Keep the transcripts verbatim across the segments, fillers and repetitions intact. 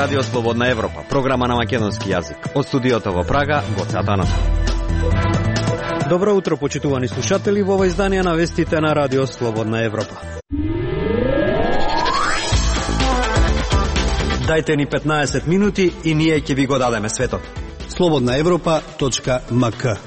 Радио Слободна Европа, програма на македонски јазик. Од студиото во Прага, Гоце Атанасов. Добро утро, почитувани слушатели, во ова издание на вестите на Радио Слободна Европа. Дајте ни петнаесет минути и ние ќе ви го дадеме светот. слободна европа точка ем ка.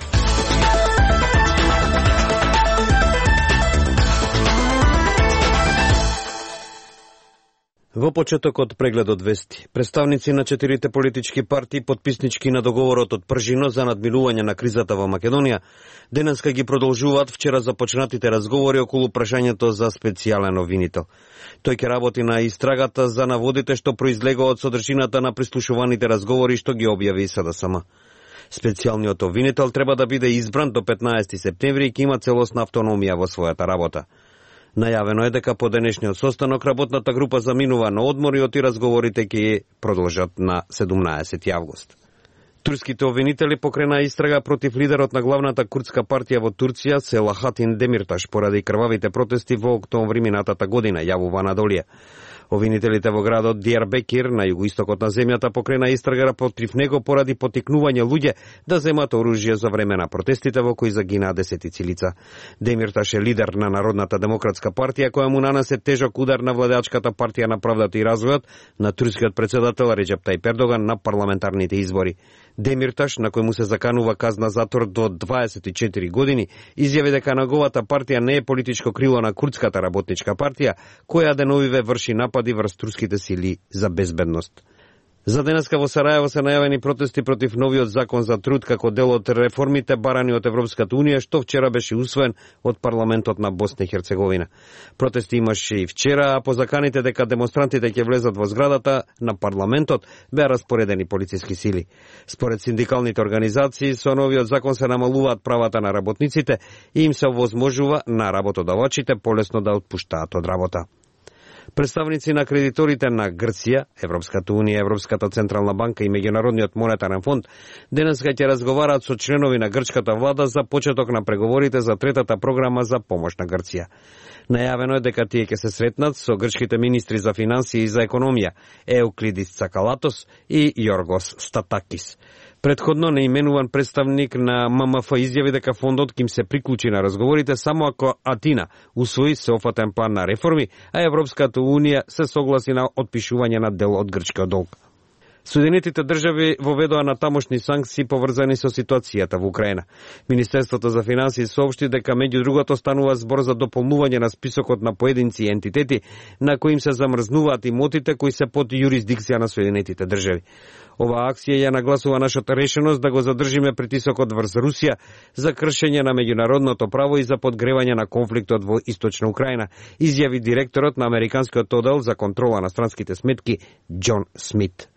Во почетокот прегледот вести, представници на четирите политички партии подписнички на договорот од Пржино за надминување на кризата во Македонија, денеска ги продолжуваат вчера започнатите разговори околу прашањето за специјален обвинител. Тој ќе работи на истрагата за наводите што произлегува од содржината на прислушуваните разговори што ги објави СДСМ. Специјалниот обвинител треба да биде избран до петнаесети септември и ќе има целосна автономија во својата работа. Најавено е дека по денешниот состанок работната група заминува на одмор и оти разговорите ќе продолжат на седумнаесети август. Турските обвинители покрена истрага против лидерот на главната курдска партија во Турција Селахатин Демирташ поради крвавите протести во октомври минатата година, јавува Анадолија. Обвинителите во градот Дијарбекир на југоистокот на земјата покрена истрага против него поради потикнување луѓе да земат оружје за време на протестите во кои загинаа десетици лица. Демирташ е лидер на Народната демократска партија која му нанесе тежок удар на владеачката партија на правдата и развојот на турскиот председател Реджеп Тајип Ердоган на парламентарните избори. Демирташ, на кој му се заканува казна затвор до дваесет и четири години, изјави дека неговата партија не е политичко крило на Курдската работничка партија, која деновиве врши напади врз турските сили за безбедност. За денеска во Сарајево се најавени протести против новиот закон за труд како дел од реформите барани од Европската унија, што вчера беше усвоен од парламентот на Босна и Херцеговина. Протести имаше и вчера, а по заканите дека демонстрантите ќе влезат во зградата на парламентот беа распоредени полициски сили. Според синдикалните организации, со новиот закон се намалуваат правата на работниците и им се овозможува на работодавачите полесно да отпуштаат од работа. Представници на кредиторите на Грција, Европската унија, Европската централна банка и Меѓународниот монетарен фонд денеска ќе разговараат со членови на грчката влада за почеток на преговорите за третата програма за помош на Грција. Најавено е дека тие ќе се сретнат со грчките министри за финансии и за економија Еуклидис Цакалатос и Јоргос Статакис. Предходно неименуван представник на М М Ф изјави дека фондот ќе им се приклучи на разговорите само ако Атина усвои сеофатен план на реформи, а Европската унија се согласи на отпишување на дел од грчкиот долг. Соединетите држави воведоа на тамошни санкции поврзани со ситуацијата во Украина. Министерството за финансии соопшти дека меѓу другото станува збор за дополнување на списокот на поединци и ентитети на кои им се замрзнуваат имотите кои се под јурисдикција на Соединетите држави. Оваа акција ја нагласува нашата решеност да го задржиме притисокот врз Русија за кршење на меѓународното право и за подгревање на конфликтот во Источна Украина, изјави директорот на Американскиот оддел за контрола на странските сметки Џон Смит.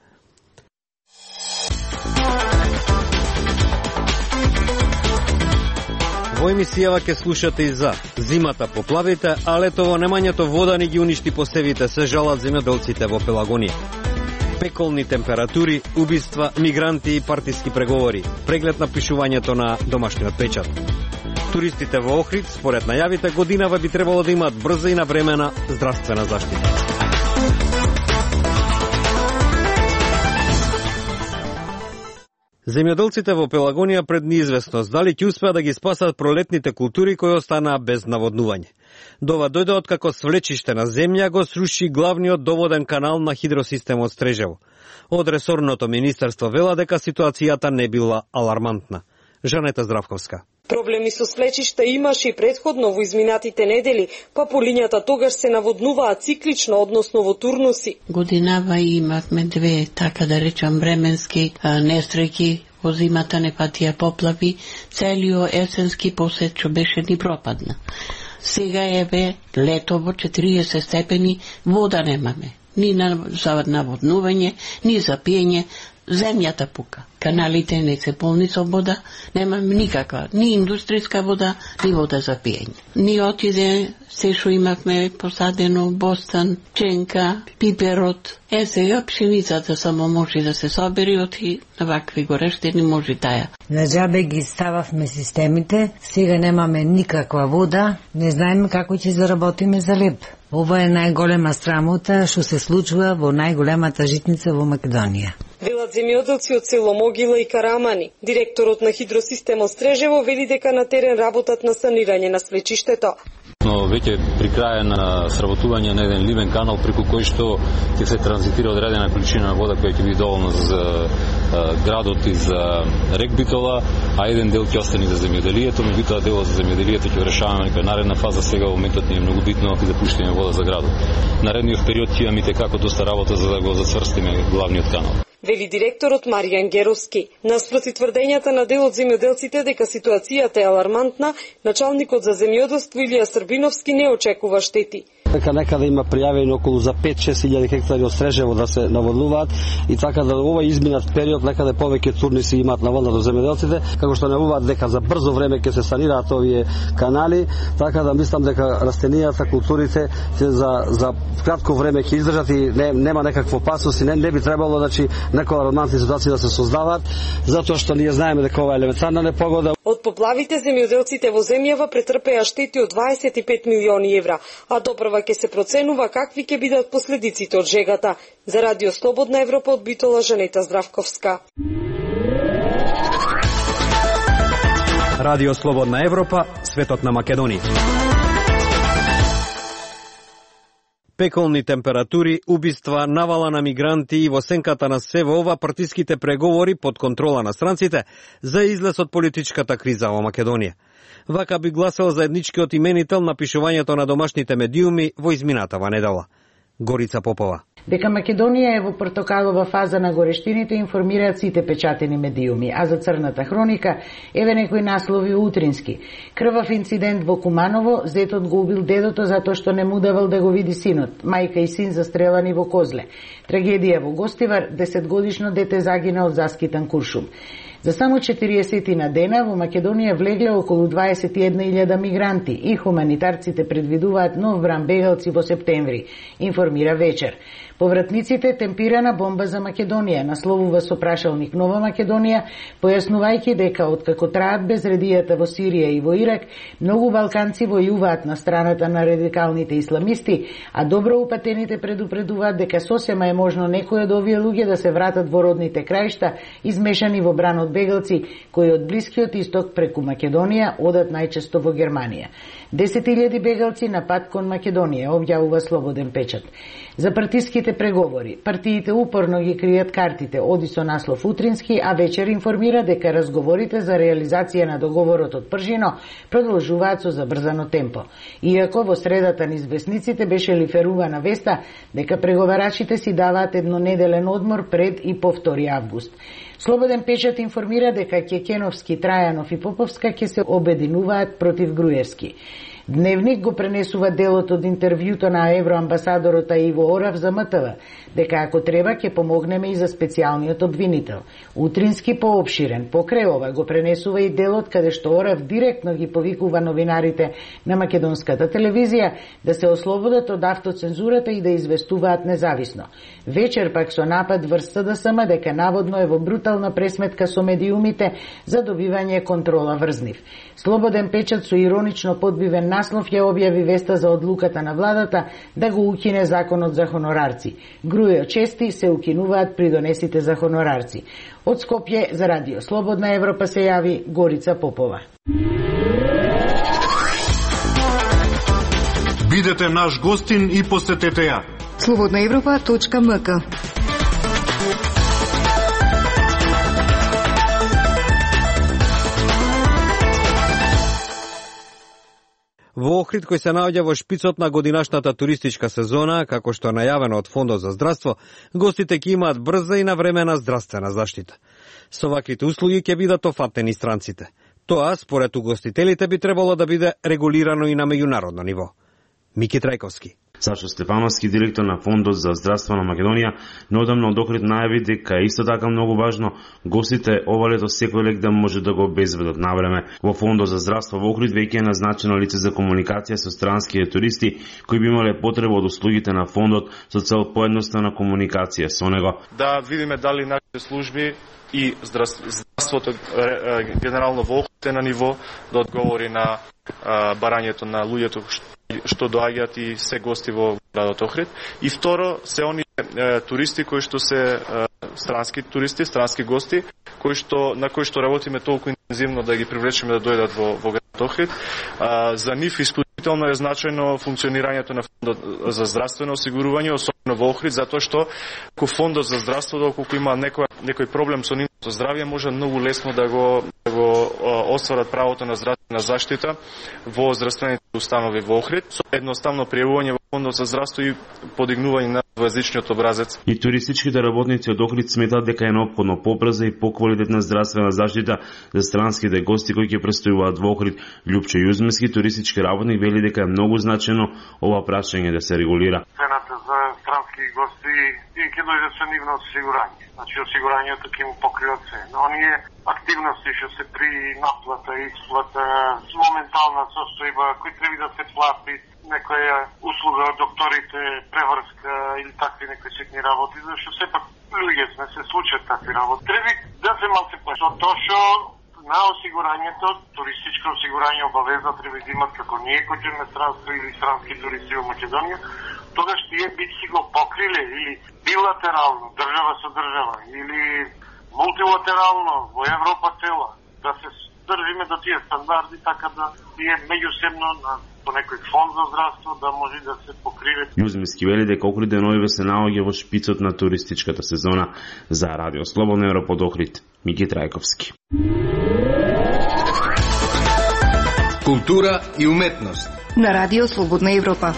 Во емисијава ќе слушате и за зимата поплавите, а летово немањето вода ни ги уништи посевите, се жалат земјоделците во Пелагонија. Пеколни температури, убиства, мигранти и партиски преговори. Преглед на пишувањето на домашниот печат. Туристите во Охрид, според најавите, годинава би требало да имаат брза и навремена здравствена заштита. Земјоделците во Пелагонија пред неизвестност дали ќе успеат да ги спасат пролетните култури кои останаа без наводнување. Дова дојде откако свлечиште на земја го сруши главниот доводен канал на хидросистемот Стрежево. Од ресорното министерство вела дека ситуацијата не била алармантна. Жанета Здравковска. Проблеми со свлечиште имаше и предходно во изминатите недели, па полињата тогаш се наводнуваат циклично, односно во турнуси. Годинава имавме две, така да речам, временски несреќи, во зимата не патија поплави, целиот есенски посет што беше ни пропадна. Сега е бе летово четириесет степени, вода немаме. Ни на, за наводнување, ни за пиење, земјата пука. Каналите не се полни со вода, нема никаква, ни индустријска вода, ни вода за пиење. Ни отиде се што имавме посадено, бостан, ченка, пиперот. Е, сега пшеницата само може да се собери од и на вакви горештини може таја. На джабе ги стававме системите, сега немаме никаква вода, не знаеме како ќе заработиме за леп. Ова е најголема срамота што се случува во најголемата житница во Македонија. Велат земјоделци од село Могила и Карамани. Директорот на хидросистемот Стрежево вели дека на терен работат на санирање на свлечиштето. Но веќе при крај на сработување на еден ливен канал преку кој што ќе се транзитира одредена количина на вода која ќе биде доволна за градот и за рек Битола, а еден дел ќе остане за земјоделието. Меѓутоа делот за земјоделието ќе решаваме некоја наредна фаза. Сега во моментот не е многу битно да пуштиме вода за градот. Наредниот период ќе имаме како доста работа за да го зацврстиме главниот канал. Вели директорот Маријан Геровски. Наспроти тврдењата на дел од земјоделците дека ситуацијата е алармантна, началникот за земјоделство Илија Србиновски не очекува штети. Дека некаде има пријавени околу за пет-шест илјади хектари од Стрежево да се наводнуваат и така да овој изминат период некаде повеќе турници имаат наводна до земјоделците, како што најавуваат дека за брзо време ќе се санираат овие канали, така да мислам дека растенијата, културите ќе за за кратко време ќе издржат и не, нема некаква опасност и не, не би требало значи некоја алармантни ситуации да се создаваат, затоа што ние знаеме дека ова е елементарна непогода. Од поплавите земјоделците во земјава претрпеа штети од дваесет и пет милиони евра, а доправа ќе се проценува какви ќе бидат последиците од жегата. За Радио Слободна Европа од Битола, Жанета Здравковска. Радио Слободна Европа, светот на Македонија. Пеколни температури, убиства, навала на мигранти и во сенката на се во ова партиските преговори под контрола на странците за излез од политичката криза во Македонија. Вака би гласал заедничкиот именител на пишувањето на домашните медиуми во изминатава недела. Горица Попова. Дека Македонија е во портокалова фаза на горештините информираат сите печатени медиуми, а за црната хроника еве некои наслови утрински. Крвав инцидент во Куманово, зетот го убил дедото затоа што не му давал да го види синот, мајка и син застрелани во Козле. Трагедија во Гостивар, десетгодишно дете загина од заскитан куршум. За само четириесет на дена во Македонија влегле околу дваесет и една илјада мигранти и хуманитарците предвидуваат нов бран бегалци во септември, информира Вечер. Повратниците темпирана бомба за Македонија, насловува со прашалник Нова Македонија, појаснувајќи дека откако траат безредијата во Сирија и во Ирак, многу балканци војуваат на страната на радикалните исламисти, а добро упатените предупредуваат дека сосема е можно некои од овие луѓе да се вратат во родните краишта, измешани во бранот бегалци, кои од Блискиот исток преку Македонија одат најчесто во Германија. десет илјади бегалци на пат кон Македонија, објавува Слободен печат. За партиските преговори, партиите упорно ги кријат картите, оди со наслов утрински, а Вечер информира дека разговорите за реализација на договорот од Пржино продолжуваат со забрзано темпо. Иако во средата низ весниците беше лиферувана веста дека преговарачите си даваат еднонеделен одмор пред и по втори август. Слободен печат информира дека Кекеновски, Трајанов и Поповска ќе се обединуваат против Груевски. Дневник го пренесува делот од интервјуто на евроамбасадорот Иво Орав за М Т В, дека ако треба ќе помогнеме и за специјалниот обвинител. Утрински поопширен, покрај ова го пренесува и делот каде што Орав директно ги повикува новинарите на македонската телевизија да се ослободат од автоцензурата и да известуваат независно. Вечер пак со напад врз С Д С М дека наводно е во брутална пресметка со медиумите за добивање контрола врз нив. Слободен печат со иронично подбивен наслов ја објави веста за одлуката на владата да го укине законот за хонорарци. Грујо чести се укинуваат придонесите за хонорарци. Од Скопје за Радио Слободна Европа се јави Горица Попова. Бидете наш гостин и посетете ја. слободна европа точка м к. Во Охрид, кој се наоѓа во шпицот на годинашната туристичка сезона, како што е најавено од Фондот за здравство, гостите ќе имаат брза и навремена здравствена заштита. Со ваквите услуги ќе бидат офатени странците. Тоа, според угостителите, би требало да биде регулирано и на меѓународно ниво. Мики Трајковски. Сашо Стефановски, директор на Фондот за здравство на Македонија, неодамна од Охрид најави дека е исто така многу важно гостите ова лето секој лек да може да го обезбедат на време. Во Фондот за здравство во Охрид веќе е назначено лице за комуникација со странските туристи кои би имале потреба од услугите на фондот со цел поедноставна комуникација со него. Да видиме дали нашите служби и здравството генерално во Охрид е на ниво да одговори на барањето на луѓето што доаѓаат и се гости во градот Охрид. И второ, се они е, туристи кои што се е, странски туристи, странски гости, кои што на кои што работиме толку интензивно да ги привлечеме да дојдат во, во градот Охрид. А, за нив исклучително е значајно функционирањето на фондот за здравствено осигурување, особено во Охрид, затоа што ко фондот за здравство, доколку има некој некој проблем со нивното здравје, може многу лесно да го да го остварат правото на здравствена заштита во здравствените установи во Охрид, со едноставно пријавување во фондот за здравство и подигнување на двоезичниот образец. И туристичките работници од Охрид сметаат дека е неопходно побрза и поквалитетна здравствена заштита за странските гости кои ќе престојуваат во Охрид. Љупчо Јузмески, туристички работник, вели дека е многу значено ова прашање да се регулира. Цената за странски гости и ќе дојде со нивно осигурање. Значи осигурањето ќе му покрива се. Но оние активности што се при наплата и исплата, моментална состојба кои треба да се плати, некоја услуга од докторите, преврска или такви некои ситни работи, зашто сепак луѓе сме, се случат такви работи. Треба да се малце плати. Тоа што на осигурањето, туристичко осигурање обавезно треба да имат како ние кои имаме странство или странски туристи во Македонија, тогаш тие би си го покриле или билатерално, држава со држава, или мултилатерално во Европа цела, да се држиме до тие стандарди, така да тие меѓусебно на по некој фонд за здравство да може да се покриве. Јузмески вели дека Охрид деновиве се наоѓа во шпицот на туристичката сезона. За Радио Слободна Европа од Охрид, Мики Трајковски. Култура и уметност на Радио Слободна Европа.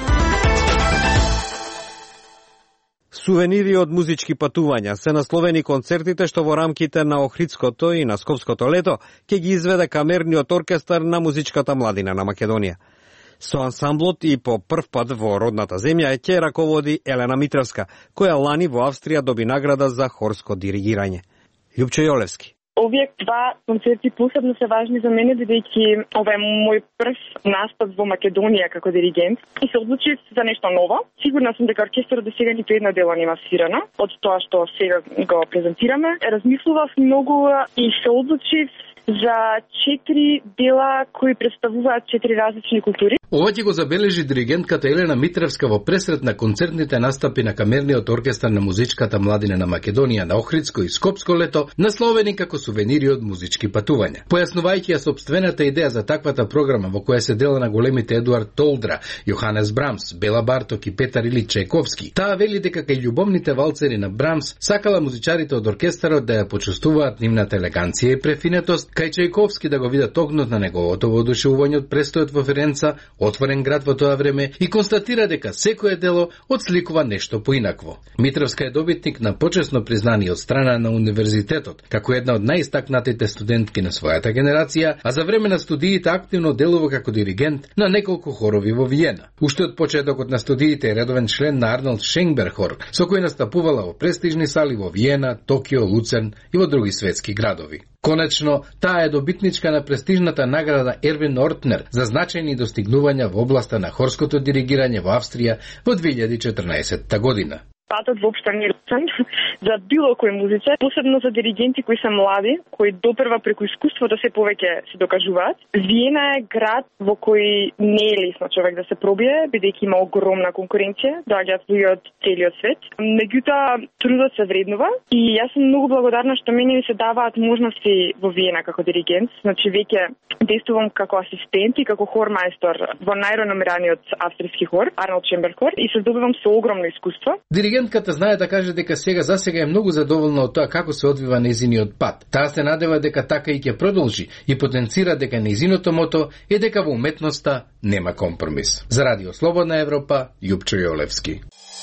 Сувенири од музички патувања се насловени концертите што во рамките на Охридското и на Скопското лето ќе ги изведе камерниот оркестар на музичката младина на Македонија. Со ансамблот и по прв пат во родната земја ќе раководи Елена Митревска, која лани во Австрија доби награда за хорско диригирање. Љупчо Јолевски. Овие два концерти посебно се важни за мене, бидејќи ова е мој прв настап во Македонија како диригент и се одлучив за нешто ново. Сигурна сум дека оркестерот до сега ниту една дела нема свирана од тоа што сега го презентираме. Размислував многу и се одлучив за четири дела кои представуваат четири различни култури. Ова ќе го забележи диригентката Елена Митревска во пресрет на концертните настапи на камерниот оркестар на музичката младина на Македонија на Охридско и Скопско лето, насловени како сувенири од музички патувања. Појаснувајќи ја собствената идеја за таквата програма во која се дела на големите Едуард Толдра, Јоханес Брамс, Бела Барток и Петар Илич Чајковски, таа вели дека кај љубовните валцери на Брамс сакала музичарите од оркестарот да ја почувствуваат нивната елеганција и префинетост, кај Чајковски да го видат огнот на неговото воодушевување од престојот во Ференца, отворен град во тоа време, и констатира дека секое дело отсликува нешто поинакво. Митревска е добитник на почесно признание од страна на универзитетот, како една од најистакнатите студентки на својата генерација, а за време на студиите активно делува како диригент на неколку хорови во Виена. Уште од почетокот на студиите е редовен член на Арнолд Шенберг хор, со кој настапувала во престижни сали во Виена, Токио, Луцерн и во други светски градови. Конечно, таа е добитничка на престижната награда Ервин Ортнер за значајни достигнувања во областа на хорското диригирање во Австрија во две илјади и четрнаесетта година. Патот воопшто не е лесен за било кој музичар, посебно за диригенти кои се млади, кои допрва преку искуство да се повеќе се докажуваат. Виена е град во кој не е лесно човек да се пробие, бидејќи има огромна конкуренција, доаѓаат луѓе од целиот свет. Меѓутоа, трудот се вреднува и јас сум многу благодарна што мене ми се даваат можности во Виена како диригент. Значи веќе действувам како асистент и како хормајстор во најреномираниот австријски хор, Арнолд Шенберг хор, и се здобивам со огромно искуство. Диригентката знае да каже дека сега за сега е многу задоволна од тоа како се одвива нејзиниот пат. Таа се надева дека така и ќе продолжи и потенцира дека нејзиното мото е дека во уметноста нема компромис. За Радио Слободна Европа, Љупчо Јолевски.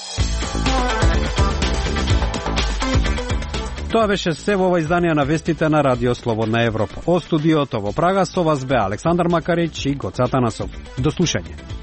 Тоа беше се во ова издание на вестите на Радио Слободна Европа. Од студиото во Прага со вас бе Александар Макарич и Гоца Танасов. До слушање.